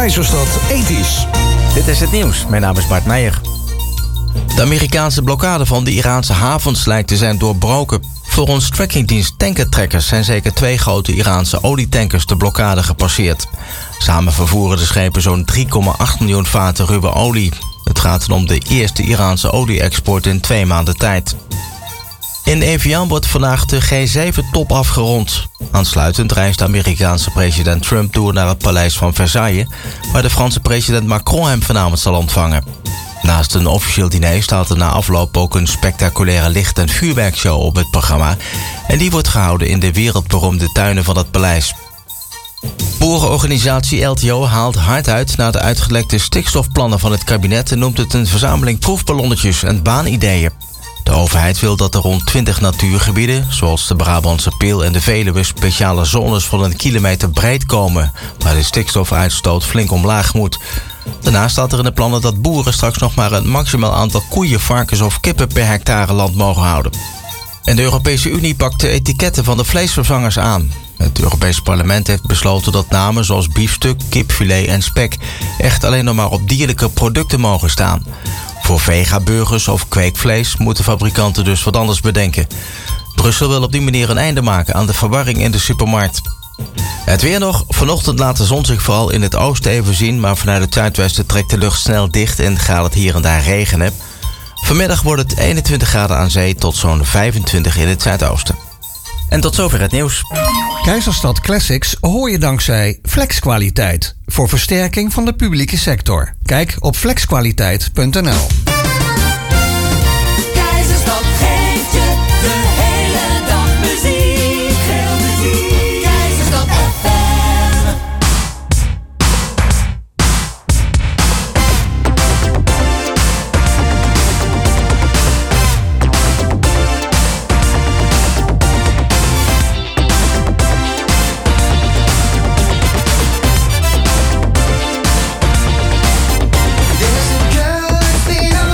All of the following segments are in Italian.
Keizerstad Ethisch. Dit is het nieuws. Mijn naam is Bart Meijer. De Amerikaanse blokkade van de Iraanse havens lijkt te zijn doorbroken. Volgens trackingdienst Tankertrekkers zijn zeker 2 grote Iraanse olietankers de blokkade gepasseerd. Samen vervoeren de schepen zo'n 3,8 miljoen vaten ruwe olie. Het gaat dan om de eerste Iraanse olie-export in 2 maanden tijd. In Evian wordt vandaag de G7-top afgerond. Aansluitend reist de Amerikaanse president Trump door naar het paleis van Versailles, waar de Franse president Macron hem vanavond zal ontvangen. Naast een officieel diner staat er na afloop ook een spectaculaire licht- en vuurwerkshow op het programma. En die wordt gehouden in de wereldberoemde tuinen van het paleis. Boerenorganisatie LTO haalt hard uit naar de uitgelekte stikstofplannen van het kabinet en noemt het een verzameling proefballonnetjes en baanideeën. De overheid wil dat er rond 20 natuurgebieden, zoals de Brabantse Peel en de Veluwe, speciale zones van 1 kilometer breed komen, waar de stikstofuitstoot flink omlaag moet. Daarnaast staat er in de plannen dat boeren straks nog maar een maximaal aantal koeien, varkens of kippen per hectare land mogen houden. En de Europese Unie pakt de etiketten van de vleesvervangers aan. Het Europese parlement heeft besloten dat namen zoals biefstuk, kipfilet en spek echt alleen nog maar op dierlijke producten mogen staan. Voor vegaburgers of kweekvlees moeten fabrikanten dus wat anders bedenken. Brussel wil op die manier een einde maken aan de verwarring in de supermarkt. Het weer nog. Vanochtend laat de zon zich vooral in het oosten even zien, maar vanuit het zuidwesten trekt de lucht snel dicht en gaat het hier en daar regenen. Vanmiddag wordt het 21 graden aan zee tot zo'n 25 in het zuidoosten. En tot zover het nieuws. Keizerstad Classics hoor je dankzij Flexkwaliteit. Voor versterking van de publieke sector. Kijk op flexkwaliteit.nl. Keizerstad geeft je de hele dag muziek. Veel muziek. Keizerstad FM. There's a girl that's been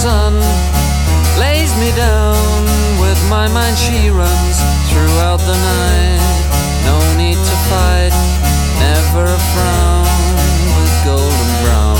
sun lays me down. With my mind she runs throughout the night. No need to fight, never a frown with golden brown.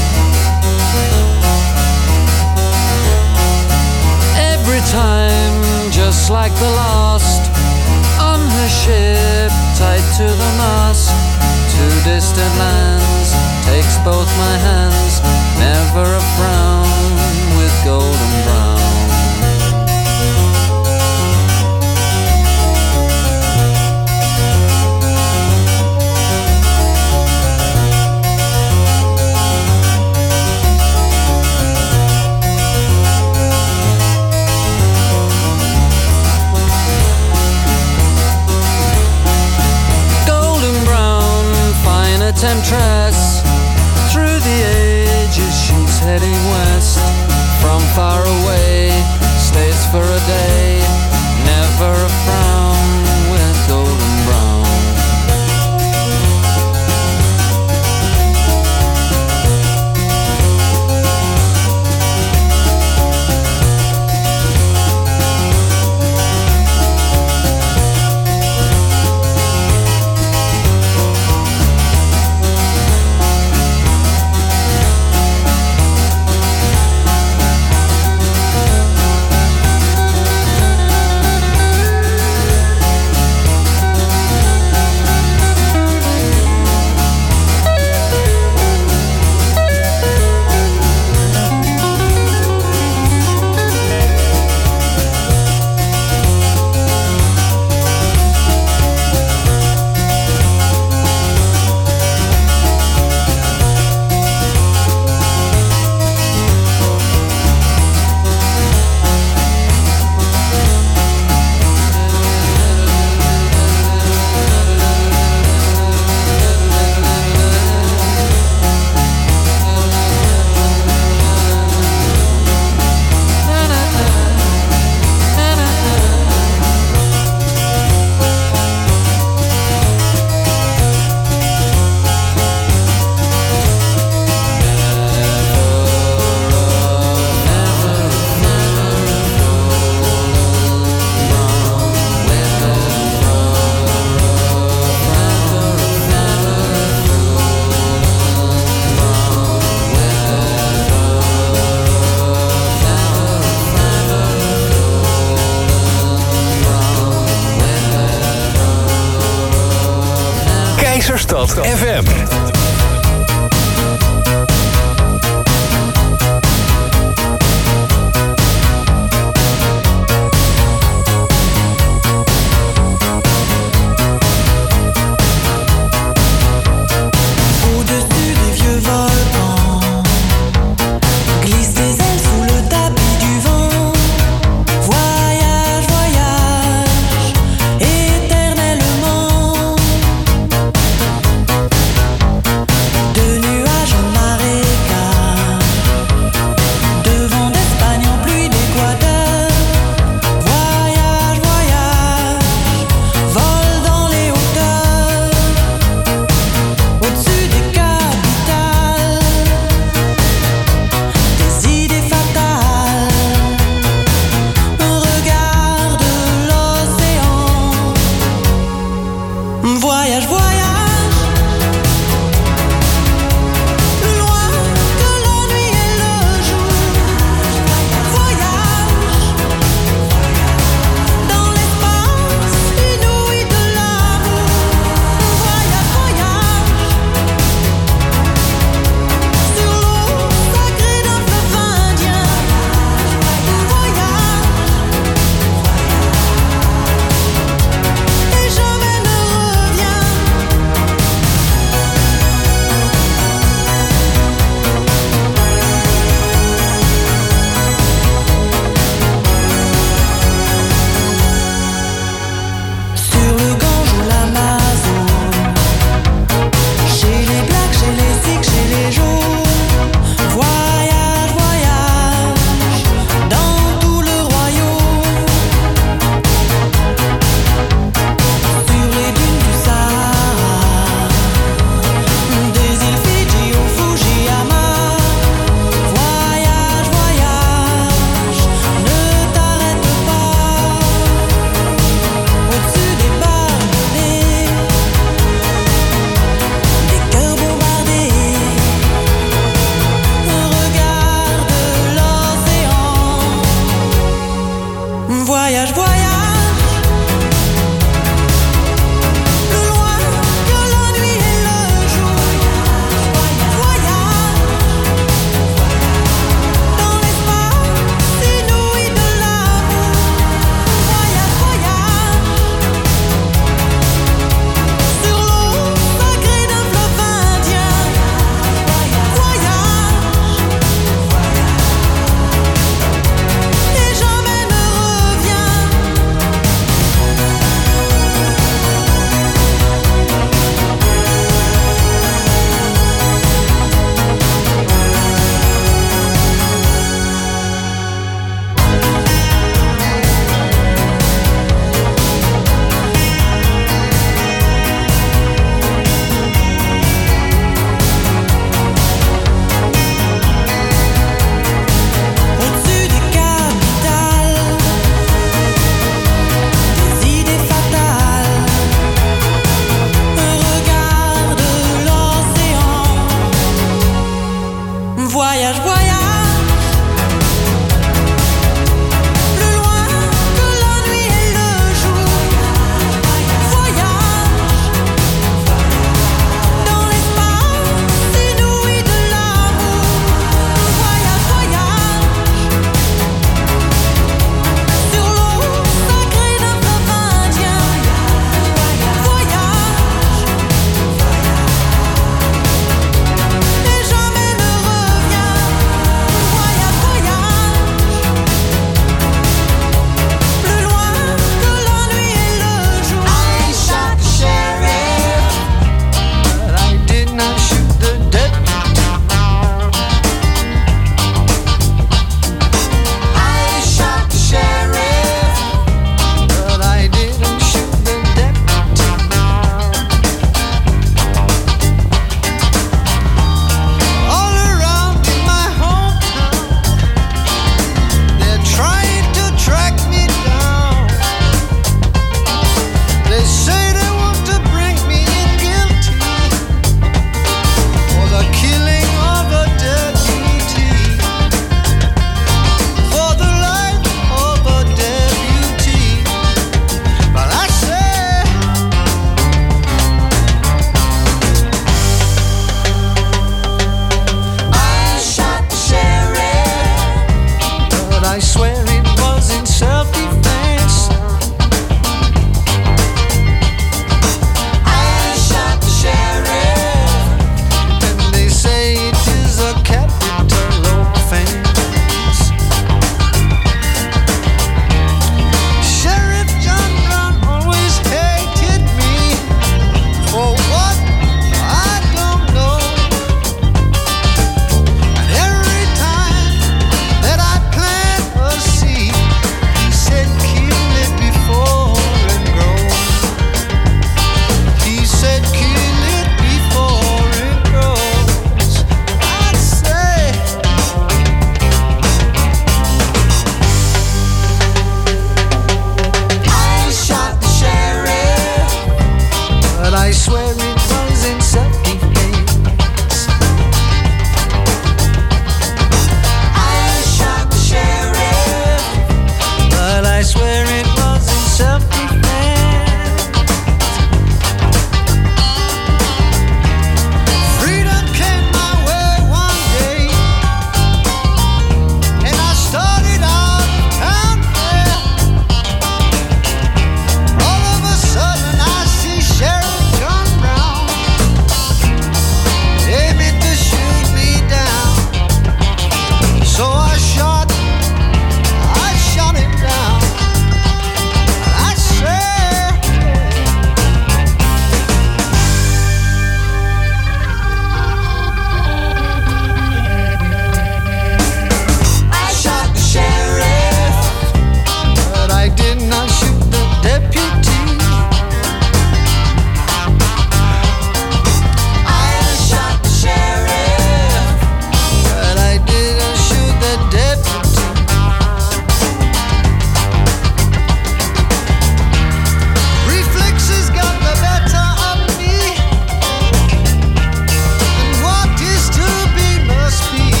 Every time, just like the last, on her ship, tied to the mast, to distant lands, takes both my hands, never a frown with golden brown. Temptress, through the ages she's heading west. From far away, stays for a day, never a frown with golden brown. Keizerstad FM.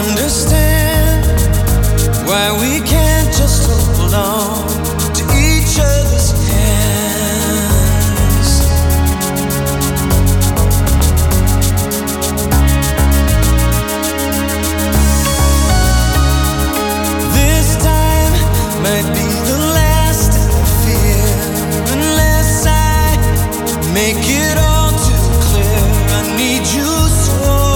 understand why we can't just hold on to each other's hands. This time might be the last I fear, unless I make it all too clear. I need you so.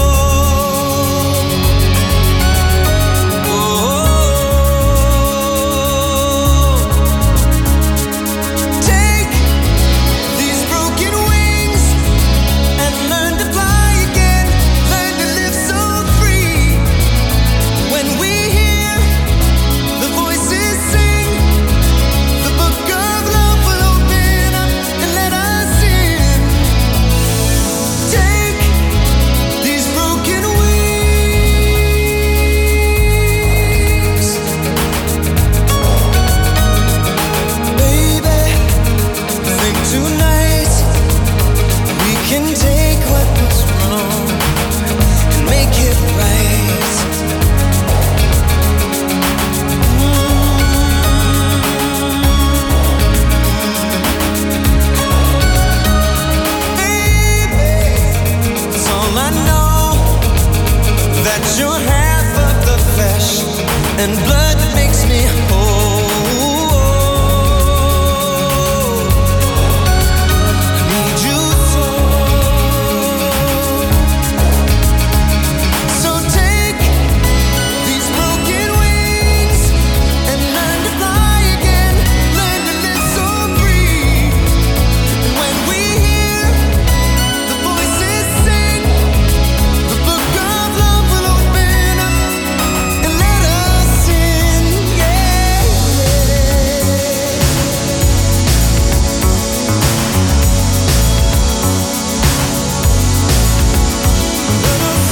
You're half of the flesh and blood that makes me whole. I need you so. So take these broken wings and learn to fly again. Learn to live so free. And when we hear the voices sing, the book of love will open up and let us in, yeah. Let us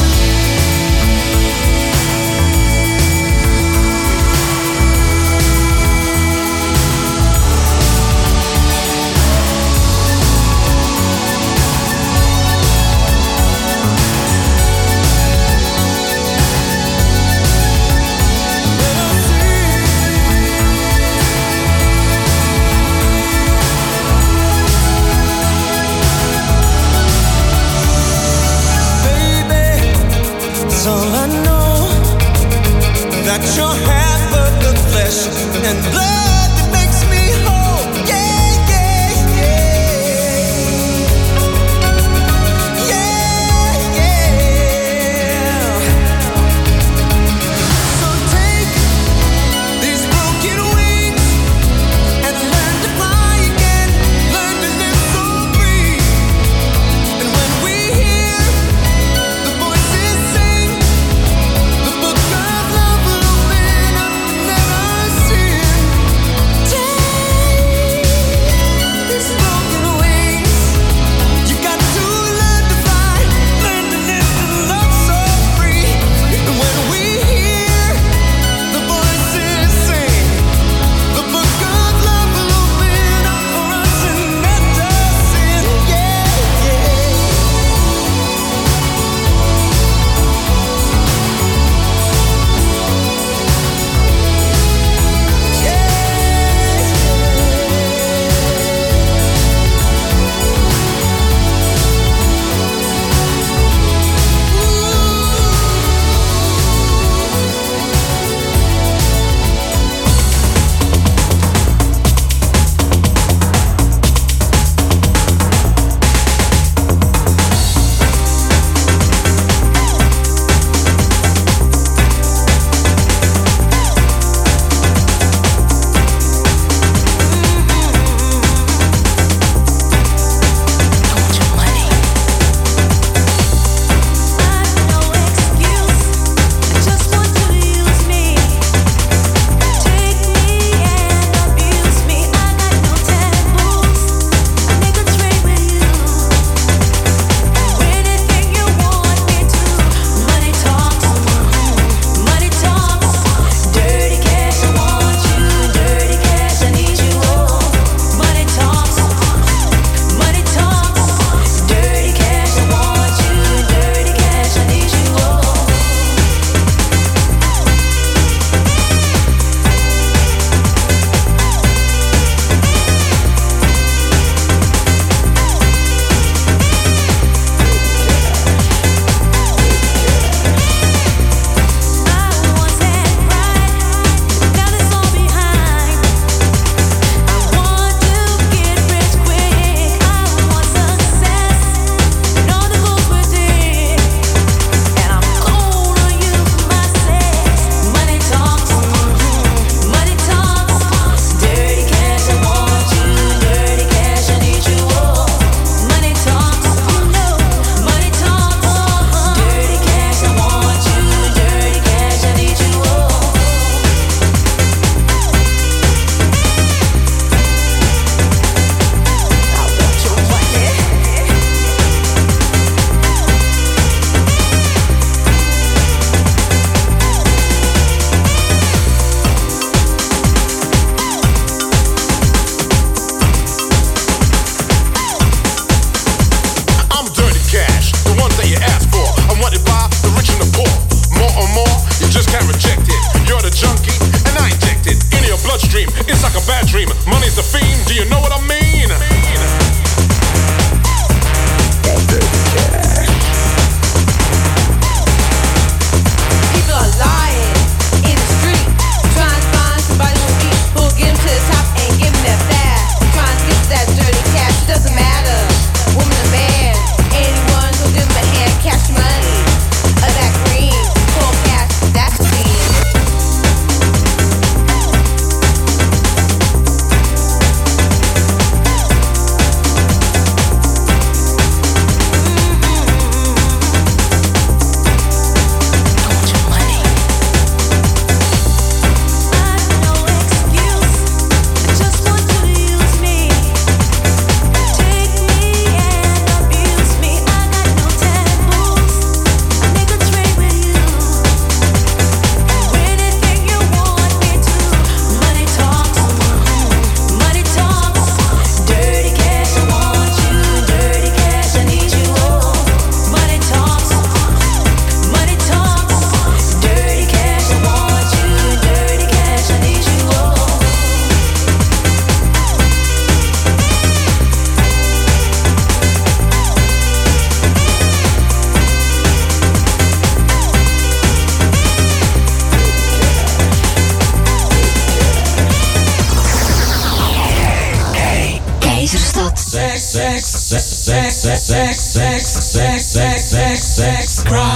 that's all I know, that you're half of the flesh and blood that makes me whole. Yeah, yeah, yeah. Yeah, yeah. So take these broken wings and learn to fly again. Learn to live so free. And when we hear the voices sing, the book of love will open up and let us in.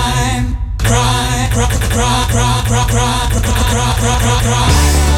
crime, crime, crime, crime, crime, crime, crime, crime, crime, crime.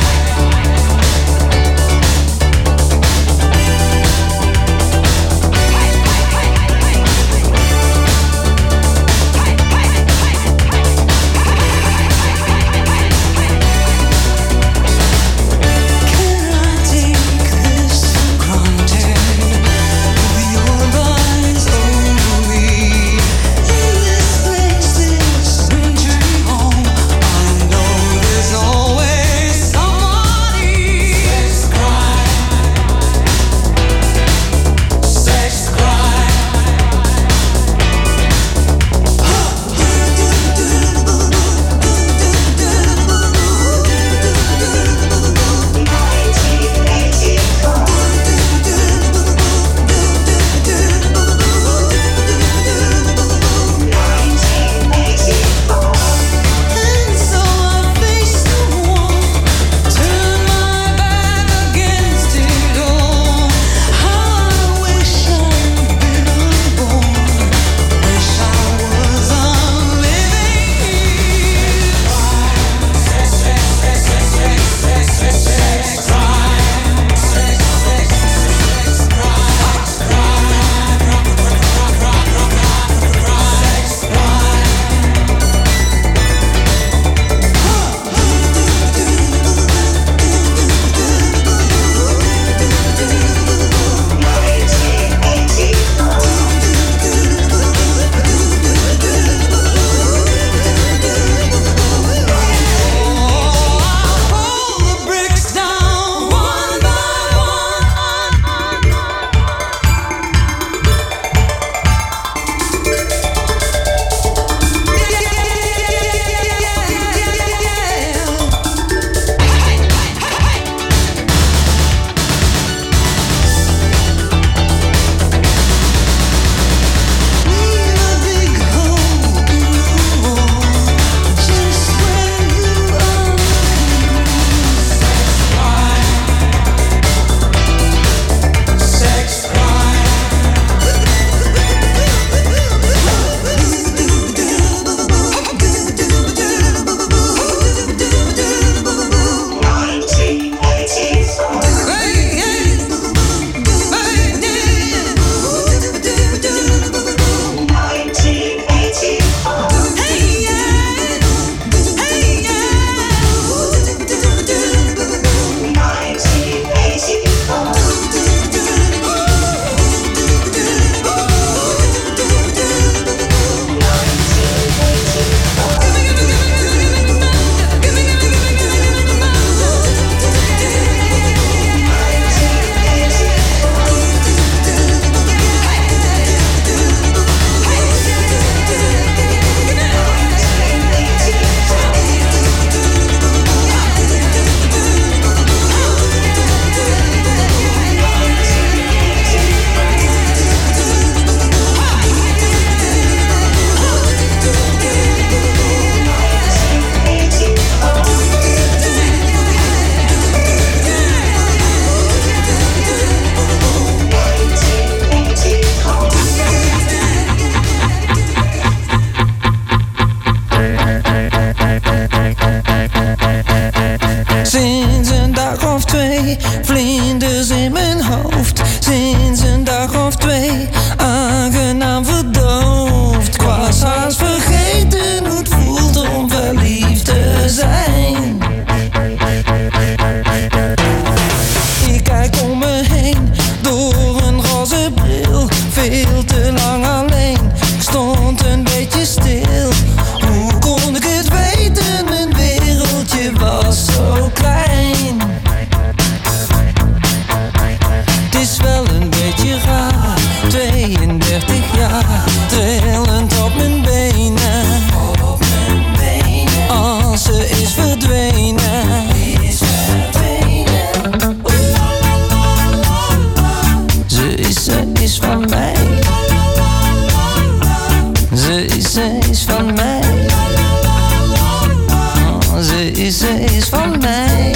Ze is van mij.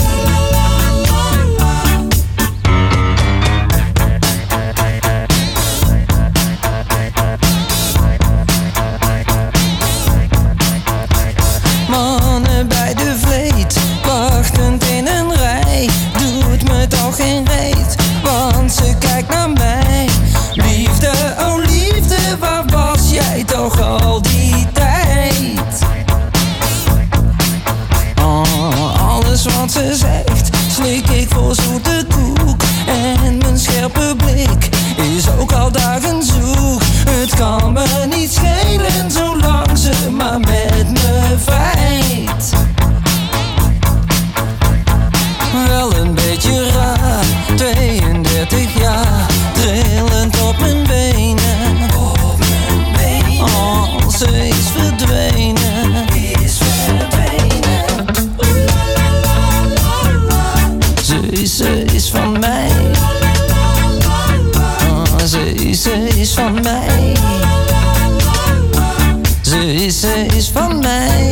is van mij.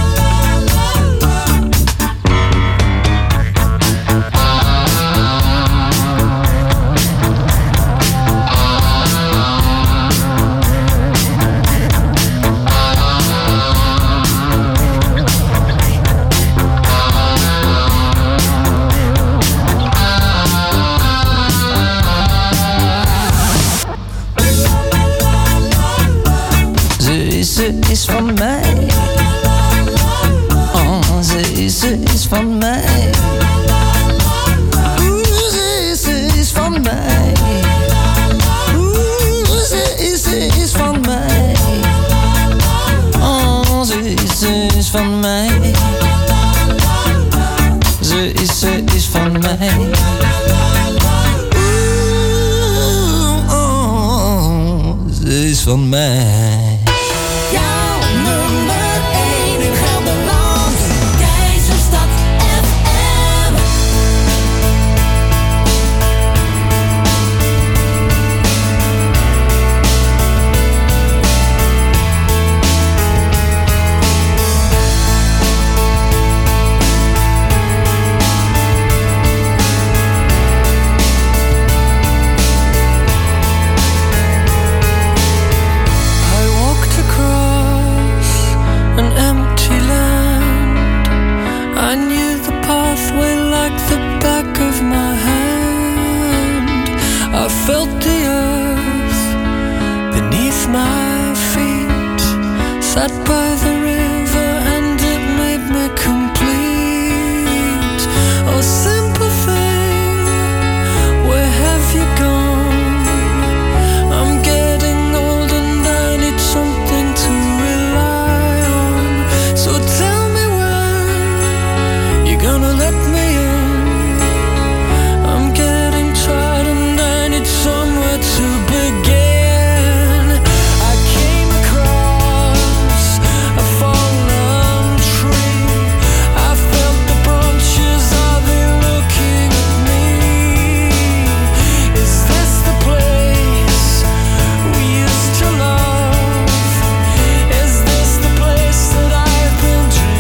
Ze is van mij. Oh, ze is van mij. Ze is van mij. Ze is van mij. Oh, ze is van mij. Ze is van mij. Oh, ze is van mij. Sat by the river and it made me complete. Oh, simple thing, where have you gone? I'm getting old and I need something to rely on. So tell me when you're gonna let me in. I'm getting tired and I need somewhere to begin. Dreaming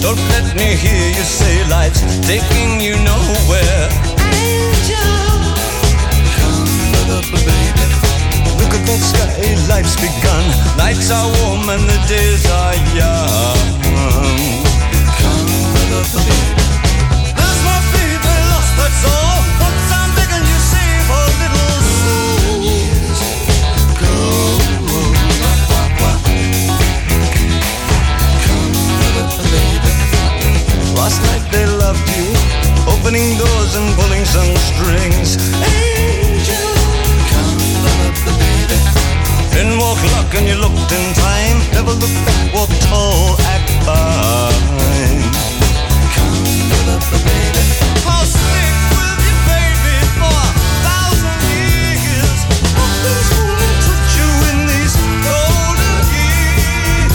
Don't let me hear you say life's taking you nowhere. Angel, come up, baby. Look at that sky, life's begun. Nights are warm and the days are young. Come up, baby. There's my baby lost, that's all. Once I'm begging you, save a little soul. Years go. Last night they loved you, opening doors and pulling some strings. Angel, come up, baby. In walk luck and you looked in time. Never look back, walk tall, act fine. Come up, baby. I'll stick with you, baby, for 1,000 years. Nothing's gonna touch you in these golden years.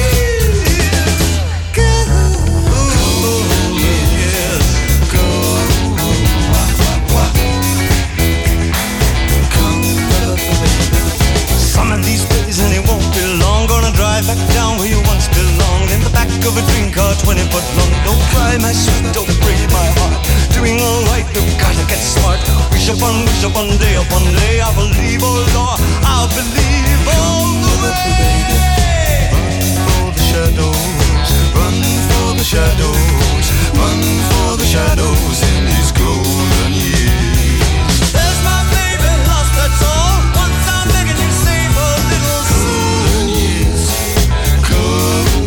Some of these days and it won't be long. Gonna drive back down where you once belonged. In the back of a dream car 20 foot long. Don't cry my sweet, don't break my heart. Doing alright, we've gotta get smart. Wish upon day, I believe, oh Lord, I'll believe all the way. Run for the shadows, run for the shadows, run for the shadows in these golden years. There's my baby lost, that's all. Once I'm begging you, save a little golden years. Come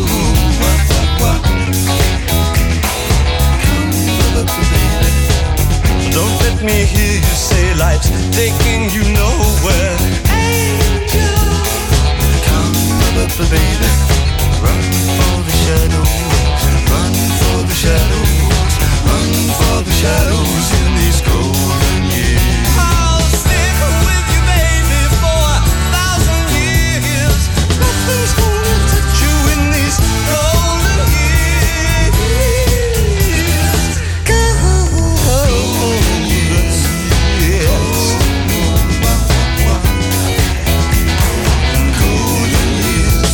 up, baby. Don't let me hear you say life's taking you nowhere. Angel, come up, baby. Run for the shadows, run for the shadows, run for the shadows in these golden years. I'll stick with you, baby, for 1,000 years. Nothing's gonna touch you in these golden years. Golden years, yes. Golden years,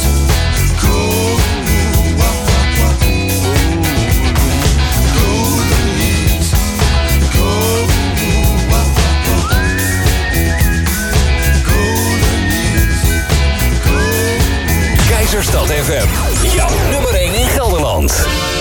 Keizerstad FM, jouw nummer 1 in Gelderland.